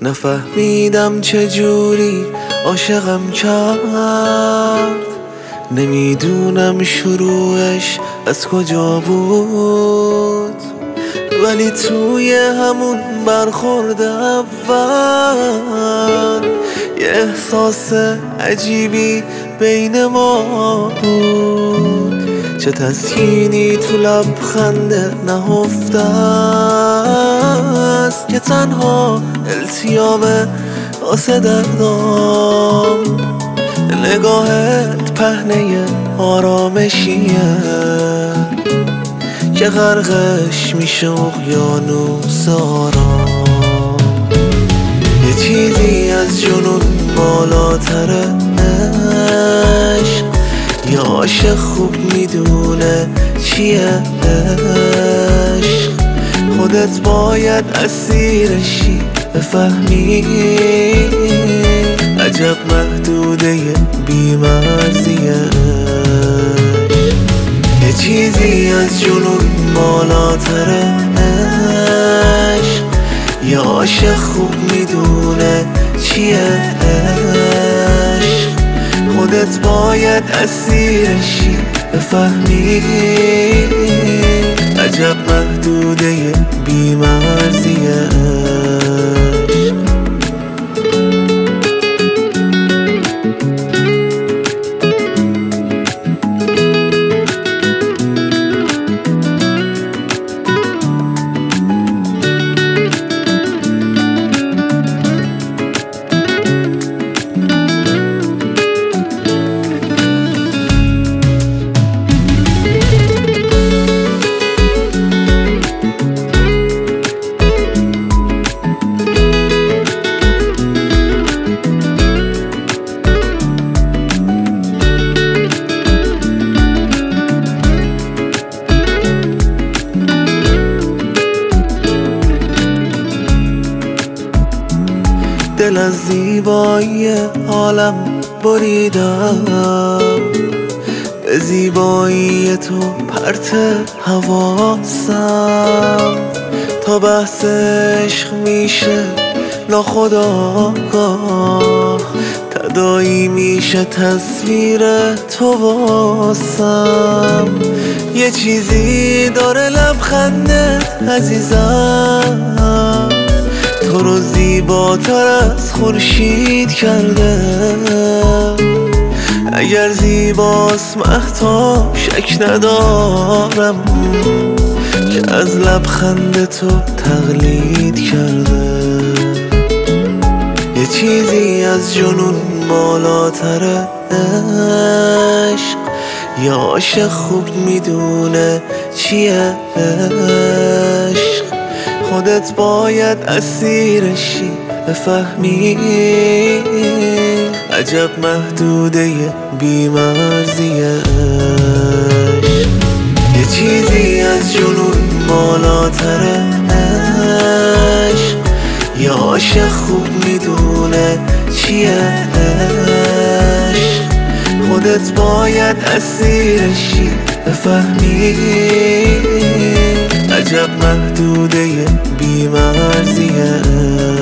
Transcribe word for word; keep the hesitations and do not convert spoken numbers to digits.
نفهمیدم چجوری عاشقم کرد، نمیدونم شروعش از کجا بود، ولی توی همون برخورد اول یه احساس عجیبی بین ما بود. چه تسکینی تو لبخند نهفته است که تنها التیامه واسه دردام. نگاهت پهنه آرامشیه که غرقش میشه اقیانوس آرام. یه چیزی از جنون بالاتره عشق، یا عاشق خوب میدونه چیه عشق. خودت باید اسیرشی بفهمی، عجب محدوده بی‌مرزیه. یه چیزی از جنون بالاتره عشق، یا عاشق خوب میدونه چیه عشق. خودت باید اسیرشی بفهمی، عجب محدوده بی‌مرزیه. دل از زیبایی عالم بریدم، به زیبایی تو پرت حواسم. تا بحث عشق میشه ناخودآگاه، تداعی میشه تصویر تو واسم. یه چیزی داره لبخندت عزیزم، تو رو زیباتر از خورشید کرده. اگر زیباست مهتاب شک ندارم که از لبخند تو تقلید کرده. یه چیزی از جنون بالاتره عشق، یا عاشق خوب میدونه چیه عشق. خودت باید اسیرشی بفهمی، عجب محدوده بی‌مرزیه. یه چیزی از جنون بالاتره عشق، یا عاشق خوب میدونه چیه عشق. خودت باید اسیرشی بفهمی، عجب محدوده بی‌مرزیه.